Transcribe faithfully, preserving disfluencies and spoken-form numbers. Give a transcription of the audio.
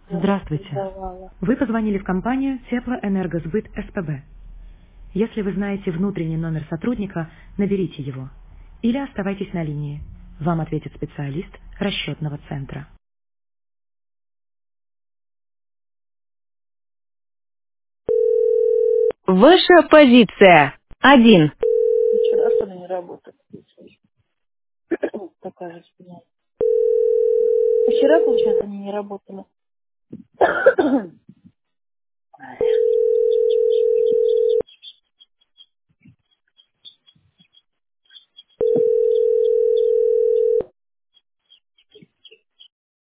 Здравствуйте. Давала. Вы позвонили в компанию Теплоэнергосбыт СПБ. Если вы знаете внутренний номер сотрудника, наберите его. Или оставайтесь на линии. Вам ответит специалист расчетного центра. Ваша позиция. Один. Вчера что ли не работает? Такая же спина. Вчера, получается, они не работали.